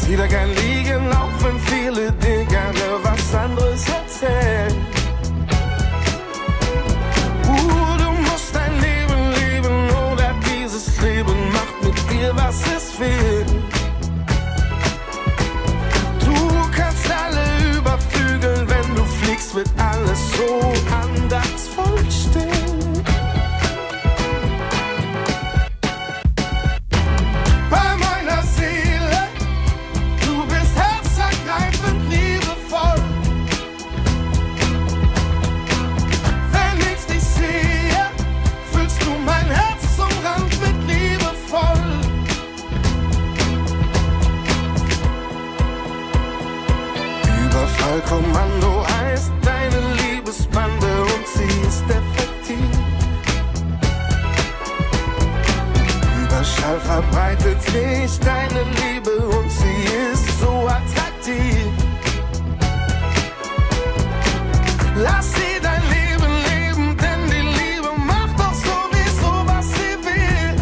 sie da gern liegen, auch wenn viele dir gerne was anderes erzählen. Du musst dein Leben leben, oder dieses Leben macht mit dir, was es will. Du kannst alle überflügeln, wenn du fliegst, wird alles so andachtsvoll still. Kommando heißt deine Liebesbande und sie ist effektiv. Überschall verbreitet sich deine Liebe und sie ist so attraktiv. Lass sie dein Leben leben, denn die Liebe macht doch sowieso, was sie will.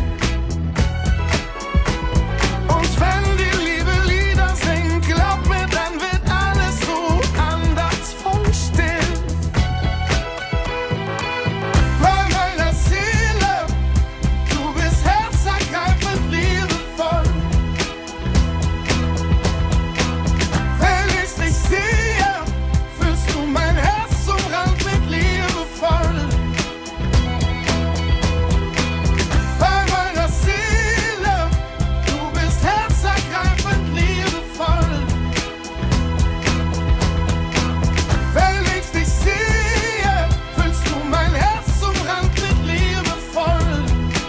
Und wenn die Liebe Lieder singt, glaub mir, dann wird alles so andachtsvoll still. Bei meiner Seele, du bist herzergreifend liebevoll. Wenn ich dich sehe, fühlst du mein Herz umrannt mit liebevoll. Bei meiner Seele, du bist herzergreifend liebevoll. Wenn ich dich sehe, fühlst du mein Herz umrannt mit liebevoll.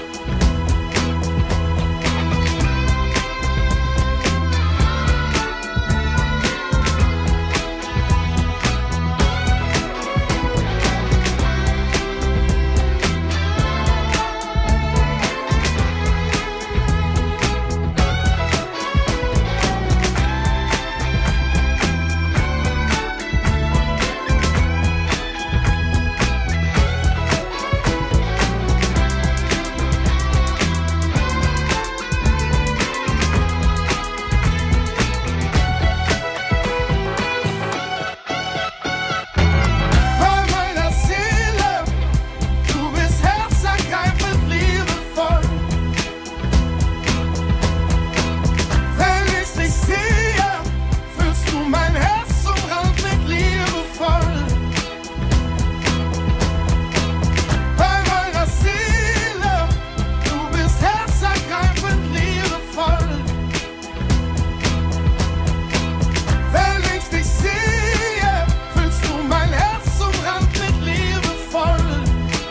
Bei meiner Seele, du bist herzergreifend liebevoll. Wenn ich dich sehe, fühlst du mein Herz umrannt mit liebevoll. Bei meiner Seele, du bist herzergreifend liebevoll. Wenn ich dich sehe, fühlst du mein Herz umrannt mit liebevoll.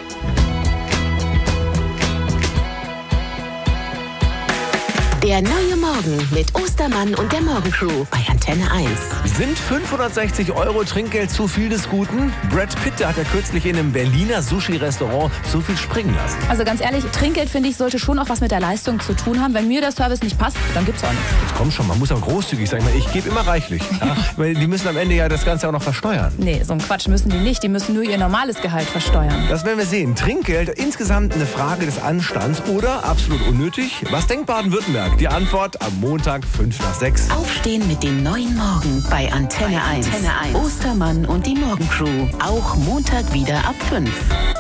Der neue Morgen mit Ostermann und der Morgencrew bei Antenne 1. Sind 560 € Trinkgeld zu viel des Guten? Brad Pitt, der hat ja kürzlich in einem Berliner Sushi-Restaurant so viel springen lassen. Also ganz ehrlich, Trinkgeld, finde ich, sollte schon auch was mit der Leistung zu tun haben. Wenn mir der Service nicht passt, dann gibt's auch nichts. Jetzt komm schon, man muss auch großzügig sein. Ich gebe immer reichlich. Ja? Weil die müssen am Ende ja das Ganze auch noch versteuern. Nee, so ein Quatsch müssen die nicht. Die müssen nur ihr normales Gehalt versteuern. Das werden wir sehen. Trinkgeld, insgesamt eine Frage des Anstands oder absolut unnötig? Was denkt Baden-Württemberg? Die Antwort am Montag 5:05. Aufstehen mit dem neuen Morgen bei Antenne 1. Ostermann und die Morgencrew. Auch Montag wieder ab 5.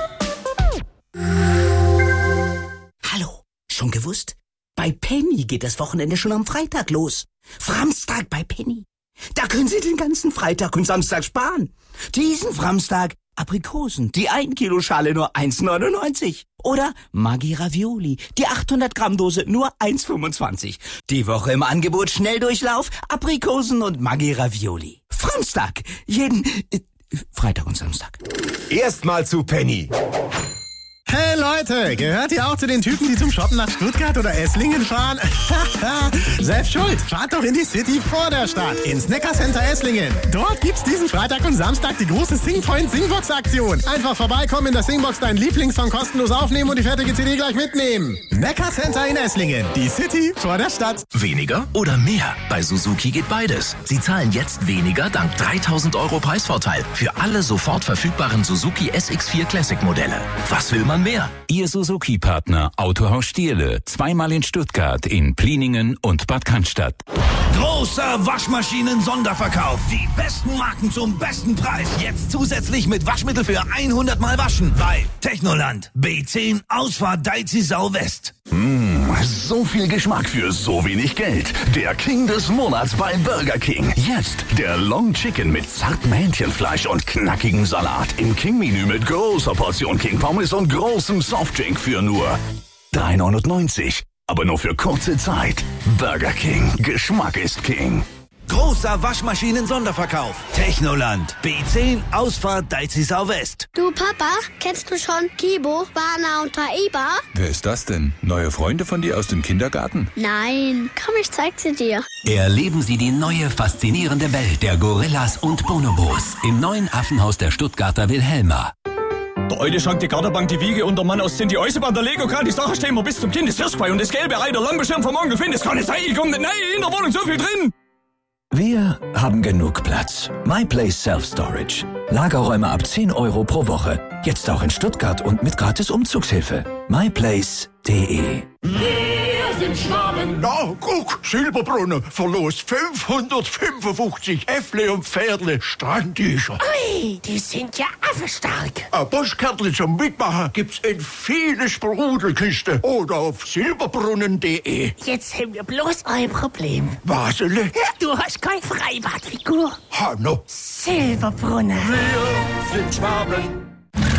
Hallo, schon gewusst? Bei Penny geht das Wochenende schon am Freitag los. Framstag bei Penny. Da können Sie den ganzen Freitag und Samstag sparen. Diesen Framstag Aprikosen, die 1 Kilo Schale nur 1,99. Oder Maggi Ravioli, die 800 Gramm Dose nur 1,25. Die Woche im Angebot Schnelldurchlauf, Aprikosen und Maggi Ravioli. Framstag, jeden Freitag und Samstag. Erstmal zu Penny. Hey Leute, gehört ihr auch zu den Typen, die zum Shoppen nach Stuttgart oder Esslingen fahren? Selbst schuld, fahrt doch in die City vor der Stadt, ins Neckarcenter Esslingen. Dort gibt's diesen Freitag und Samstag die große Singpoint Singbox Aktion. Einfach vorbeikommen, in der Singbox deinen Lieblingssong kostenlos aufnehmen und die fertige CD gleich mitnehmen. Neckarcenter in Esslingen, die City vor der Stadt. Weniger oder mehr? Bei Suzuki geht beides. Sie zahlen jetzt weniger dank 3.000 € Preisvorteil für alle sofort verfügbaren Suzuki SX4 Classic Modelle. Was will man mehr? Ihr Suzuki-Partner Autohaus Stierle. Zweimal in Stuttgart, in Pliningen und Bad Cannstatt. Großer Waschmaschinen-Sonderverkauf. Die besten Marken zum besten Preis. Jetzt zusätzlich mit Waschmittel für 100 Mal waschen. Bei Technoland. B10 Ausfahrt Deizisau West. So viel Geschmack für so wenig Geld. Der King des Monats bei Burger King. Jetzt der Long Chicken mit zartem Hähnchenfleisch und knackigem Salat. Im King-Menü mit großer Portion King Pommes und großem Softdrink für nur 3,99. Aber nur für kurze Zeit. Burger King. Geschmack ist King. Großer Waschmaschinen-Sonderverkauf. Technoland. B10 Ausfahrt Deizisau West. Du Papa, kennst du schon Kibo, Bana und Taiba? Wer ist das denn? Neue Freunde von dir aus dem Kindergarten? Nein, komm, ich zeig sie dir. Erleben Sie die neue, faszinierende Welt der Gorillas und Bonobos im neuen Affenhaus der Stuttgarter Wilhelma. Der alte Schrank, die Garderbank, die Wiege und der Mann aus die Eisenbahn, der Lego-Kran, die Sache stehen wir bis zum Kind, das Hirschquai und das gelbe Ei, der Lampenschirm vom Onkel Finn, das kann nicht sein, ich komme nicht, nein, in der Wohnung so viel drin. Wir haben genug Platz. MyPlace Self-Storage. Lagerräume ab 10 € pro Woche. Jetzt auch in Stuttgart und mit gratis Umzugshilfe. myplace.de. Wir sind Schwaben. Na, guck, Silberbrunnen verlost 555 Äffle und Pferdle Strandtücher. Ui, die sind ja affenstark. Ein Postkärtchen zum Mitmachen gibt's in viele Sprudelkisten oder auf silberbrunnen.de. Jetzt haben wir bloß ein Problem. Wasele? Du hast keine Freibadfigur. Hanno. Silberbrunnen. Wir sind Schwaben.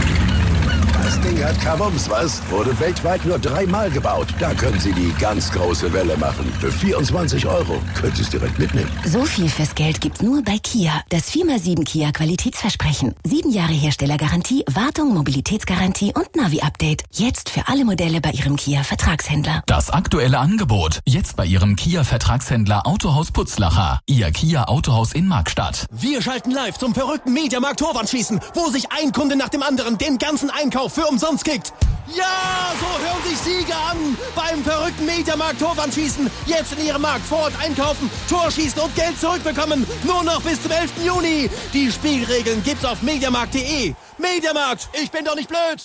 Das Ding hat Kabums, was? Wurde weltweit nur 3-mal gebaut. Da können Sie die ganz große Welle machen. Für 24 € können Sie es direkt mitnehmen. So viel fürs Geld gibt's nur bei Kia. Das 4x7 Kia Qualitätsversprechen. 7 Jahre Herstellergarantie, Wartung, Mobilitätsgarantie und Navi-Update. Jetzt für alle Modelle bei Ihrem Kia-Vertragshändler. Das aktuelle Angebot. Jetzt bei Ihrem Kia-Vertragshändler Autohaus Putzlacher. Ihr Kia Autohaus in Markstadt. Wir schalten live zum verrückten Mediamarkt Torwandschießen, wo sich ein Kunde nach dem anderen den ganzen Einkauf für umsonst kriegt. Ja, so hören sich Siege an beim verrückten Mediamarkt Torwandschießen. Jetzt in Ihrem Markt vor Ort einkaufen, Torschießen und Geld zurückbekommen. Nur noch bis zum 11. Juni. Die Spielregeln gibt's auf mediamarkt.de. Mediamarkt, ich bin doch nicht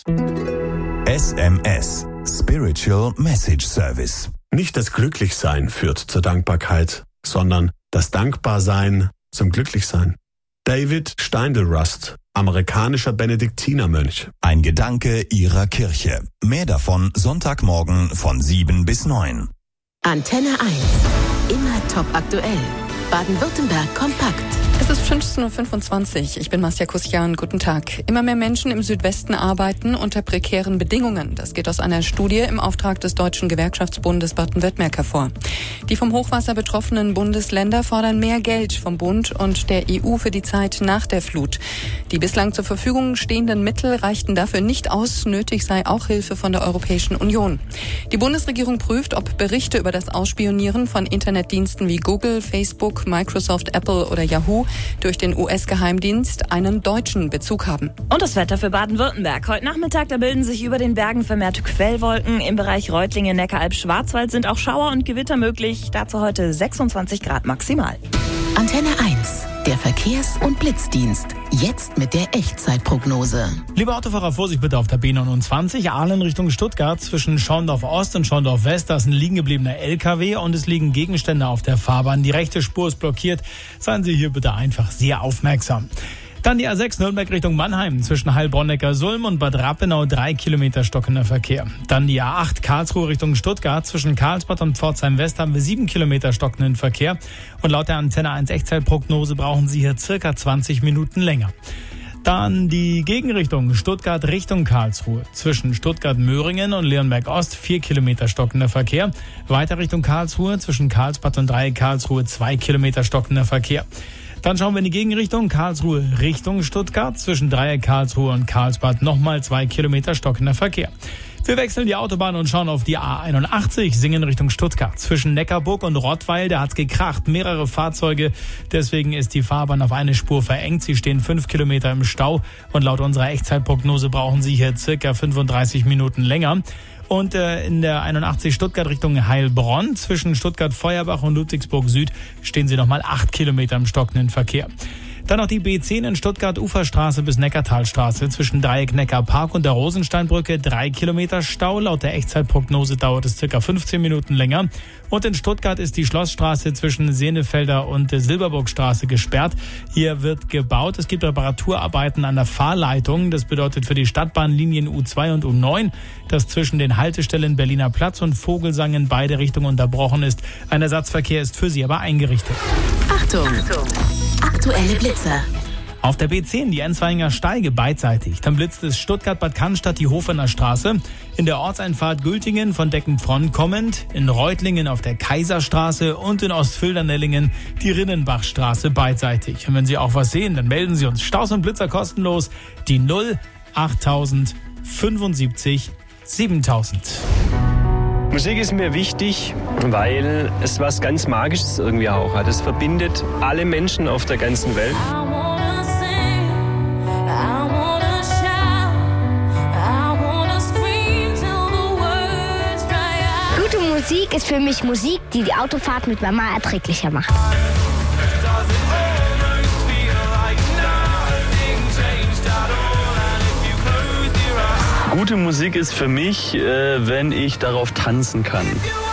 blöd. SMS. Spiritual Message Service. Nicht das Glücklichsein führt zur Dankbarkeit, sondern das Dankbarsein zum Glücklichsein. David Steindl-Rust, amerikanischer Benediktinermönch. Ein Gedanke Ihrer Kirche. Mehr davon Sonntagmorgen von 7 bis 9. Antenne 1. Immer top aktuell. Baden-Württemberg kompakt. Es ist 15.25 Uhr. Ich bin Masja Kusjan. Guten Tag. Immer mehr Menschen im Südwesten arbeiten unter prekären Bedingungen. Das geht aus einer Studie im Auftrag des Deutschen Gewerkschaftsbundes Baden-Württemberg hervor. Die vom Hochwasser betroffenen Bundesländer fordern mehr Geld vom Bund und der EU für die Zeit nach der Flut. Die bislang zur Verfügung stehenden Mittel reichten dafür nicht aus. Nötig sei auch Hilfe von der Europäischen Union. Die Bundesregierung prüft, ob Berichte über das Ausspionieren von Internetdiensten wie Google, Facebook, Microsoft, Apple oder Yahoo durch den US-Geheimdienst einen deutschen Bezug haben. Und das Wetter für Baden-Württemberg. Heute Nachmittag, da bilden sich über den Bergen vermehrt Quellwolken. Im Bereich Reutlingen, Neckaralb, Schwarzwald sind auch Schauer und Gewitter möglich. Dazu heute 26 Grad maximal. Antenne 1. Der Verkehrs- und Blitzdienst. Jetzt mit der Echtzeitprognose. Liebe Autofahrer, Vorsicht bitte auf der B29, Aalen Richtung Stuttgart. Zwischen Schorndorf Ost und Schorndorf West, da ist ein liegen gebliebener LKW und es liegen Gegenstände auf der Fahrbahn. Die rechte Spur ist blockiert. Seien Sie hier bitte einfach sehr aufmerksam. Dann die A6 Nürnberg Richtung Mannheim. Zwischen Heilbronn-Neckar-Sulm und Bad Rappenau 3 Kilometer stockender Verkehr. Dann die A8 Karlsruhe Richtung Stuttgart. Zwischen Karlsbad und Pforzheim West haben wir 7 Kilometer stockenden Verkehr. Und laut der Antenne 1 Echtzeitprognose brauchen Sie hier circa 20 Minuten länger. Dann die Gegenrichtung Stuttgart Richtung Karlsruhe. Zwischen Stuttgart-Möhringen und Leonberg-Ost 4 Kilometer stockender Verkehr. Weiter Richtung Karlsruhe. Zwischen Karlsbad und Dreieck Karlsruhe 2 Kilometer stockender Verkehr. Dann schauen wir in die Gegenrichtung. Karlsruhe Richtung Stuttgart. Zwischen Dreieck Karlsruhe und Karlsbad nochmal 2 Kilometer stockender Verkehr. Wir wechseln die Autobahn und schauen auf die A81, Singen Richtung Stuttgart. Zwischen Neckarburg und Rottweil, da hat's gekracht, mehrere Fahrzeuge. Deswegen ist die Fahrbahn auf eine Spur verengt. Sie stehen 5 Kilometer im Stau und laut unserer Echtzeitprognose brauchen Sie hier circa 35 Minuten länger. Und in der 81 Stuttgart Richtung Heilbronn, zwischen Stuttgart-Feuerbach und Ludwigsburg Süd, stehen Sie nochmal 8 Kilometer im stockenden Verkehr. Dann noch die B10 in Stuttgart, Uferstraße bis Neckartalstraße zwischen Dreieck Neckarpark und der Rosensteinbrücke 3 Kilometer Stau. Laut der Echtzeitprognose dauert es circa 15 Minuten länger. Und in Stuttgart ist die Schlossstraße zwischen Senefelder und Silberburgstraße gesperrt. Hier wird gebaut. Es gibt Reparaturarbeiten an der Fahrleitung. Das bedeutet für die Stadtbahnlinien U2 und U9, dass zwischen den Haltestellen Berliner Platz und Vogelsang in beide Richtungen unterbrochen ist. Ein Ersatzverkehr ist für sie aber eingerichtet. Achtung! Aktuelle Blitzer. Auf der B10 die Enzweiger Steige beidseitig. Dann blitzt es Stuttgart-Bad Cannstatt die Hofener Straße. In der Ortseinfahrt Gültingen von Deckenbronn kommend. In Reutlingen auf der Kaiserstraße und in Ostfildernellingen die Rinnenbachstraße beidseitig. Und wenn Sie auch was sehen, dann melden Sie uns. Staus und Blitzer kostenlos. Die 08000 75 7000. Musik ist mir wichtig, weil es was ganz Magisches irgendwie auch hat. Es verbindet alle Menschen auf der ganzen Welt. Gute Musik ist für mich Musik, die die Autofahrt mit Mama erträglicher macht. Gute Musik ist für mich, wenn ich darauf tanzen kann.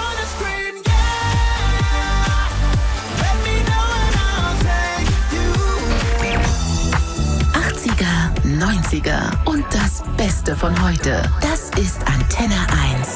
80er, 90er und das Beste von heute. Das ist Antenne 1.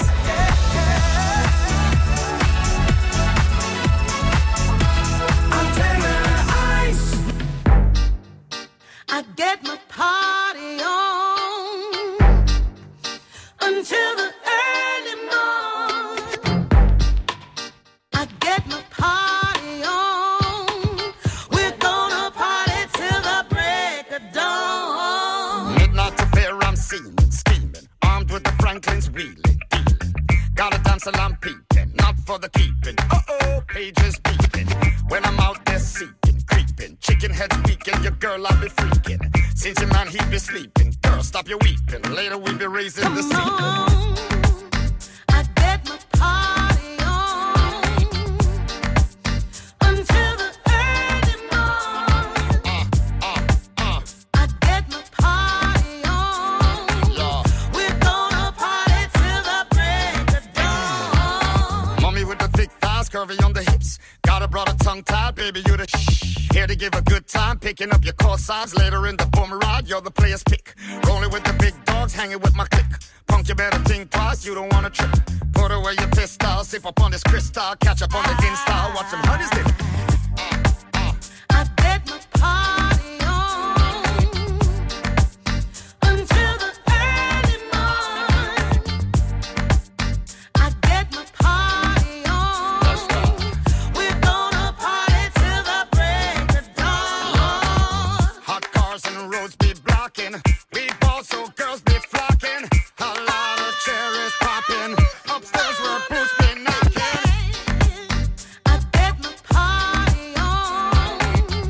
I get my party on until the early morn. I get my party on. We're gonna party till the break of dawn. Midnight affair, I'm seeming, scheming, armed with the Franklins, wheeling, dealing. Got a damsel I'm peeping, not for the keeping. Uh-oh, pages beeping. When I'm out there seeking, creeping, chicken heads peeking, your girl I'll be freaking. Since your man he be sleeping, girl stop your weeping. Later we be raising the sequel. I get my party on until the early morn. I get my party on. We're gonna party till the break of dawn. Mommy with the thick thighs, curvy on the hips. Got a brother tongue tied, baby you the here to give a good time, picking up your core size. Later in the boom ride, you're the player's pick. Rolling with the big dogs, hanging with my clique. Punk, you better think twice, you don't wanna trip. Put away your pistol, sip up on this crystal. Catch up on the Insta, watch them honeys dip. I get my party on until the early morn. I get my party on. We're gonna party till the break of dawn. Hot cars and roads be blocking. We ball so girls be flocking. A lot of cherries popping. Upstairs where Bruce be knocking. I get my party on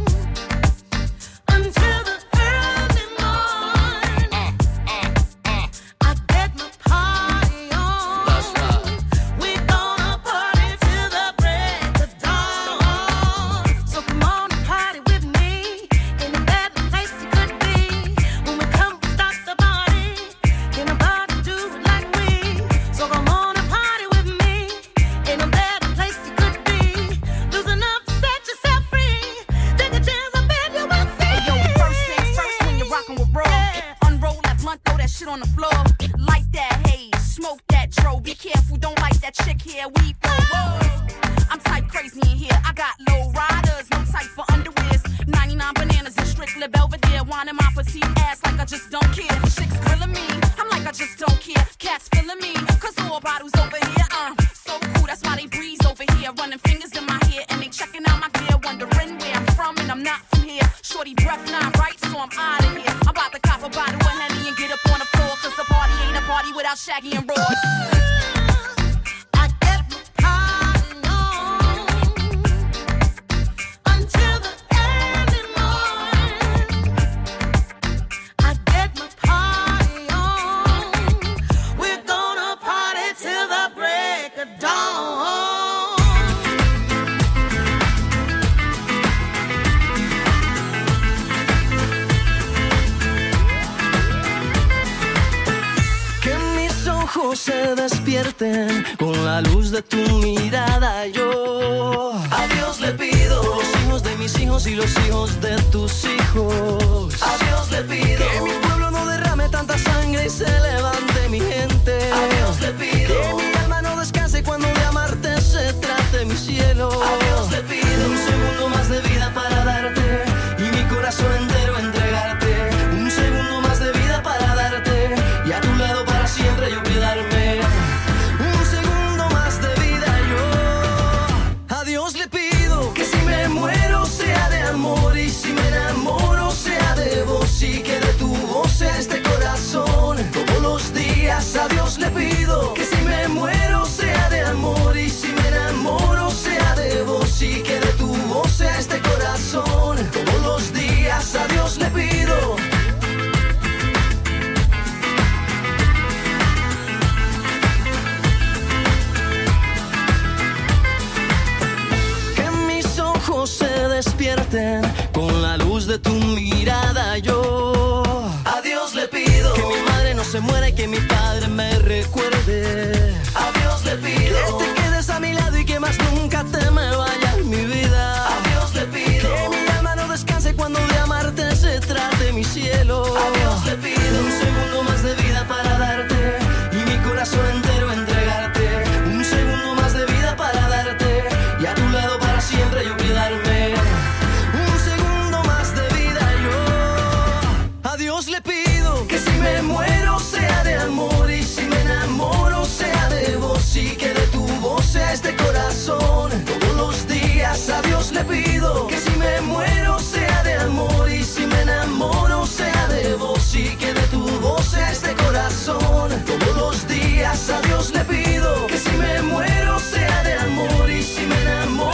until the early morn. I get my party on. We're gonna party till the break of dawn. So come on and party with me in a better place you could be. When we come, we start the party. Can nobody do it like we? So come on and party with me in a better place you could be. Loosen up, set yourself free. Take a chance, I bet you will see. Hey, yo, first things first when you're rockin' with Raw. Unroll that blunt, throw that shit on the floor. Light that haze, smoke that dro. Be careful, don't like that chick here. We whoa. I'm type crazy in here. I got low riders, no type for underwears. 99 bananas and strictly Belvedere. Whining my petite ass like I just don't care. Chicks grilling me, I'm like I just don't care. Cats feeling me, cause all bottles over here. So cool, that's why they breeze over here. Running fingers in my hair and they checking out my gear. Wondering where I'm from and I'm not from here. Shorty breath not right, so I'm out of here. I'm about to cop a bottle of Henny and get up on the floor. Cause the party ain't a party without Shaggy and Roy. I get my party on until the early morn. I get my party on. We're gonna party till the break of dawn. despierten con la luz de tu mirada. Yo a Dios le pido los hijos de mis hijos y los hijos de tus hijos. A Dios le pido que mi pueblo no derrame tanta sangre y se levante mi gente. A Dios le pido que mi alma no descanse cuando de amarte se trate mi cielo. A Dios le pido un segundo más de vida para darte y mi corazón entero entregarte. Un segundo más de vida para darte y a tu lado para siempre yo quedarme. Un segundo más de vida yo a Dios le pido que si me muero sea de amor y si me enamoro sea de vos y que de tu voz sea este corazón. Todos los días a Dios le pido que si me muero sea de amor y si me enamoro sea de vos y que de tu voz sea este corazón. Todos los días a Dios le pido. Que mis ojos se despierten con la luz de tu mirada. Yo a Dios le pido que mi madre no se muera y que mi padre me recuerde. A Dios le pido que te quedes a mi lado y que más nunca te me vayas mi vida. A Dios le pido que mi alma no descanse cuando de amarte se trate mi cielo. A Dios le pido un segundo más de vida para darte y mi corazón entero entregarte. Un segundo más de vida para darte y a tu lado para siempre yo quedarme. Un segundo más de vida yo a Dios le pido que si me muero sea de amor y si me enamoro sea de vos y que de tu voz sea este corazón. Todos los días a Dios le pido que si me muero sea de amor y si me enamoro sea de vos y que de tu voz sea este corazón. Todos los días a Dios le pido que si me muero sea de amor y si me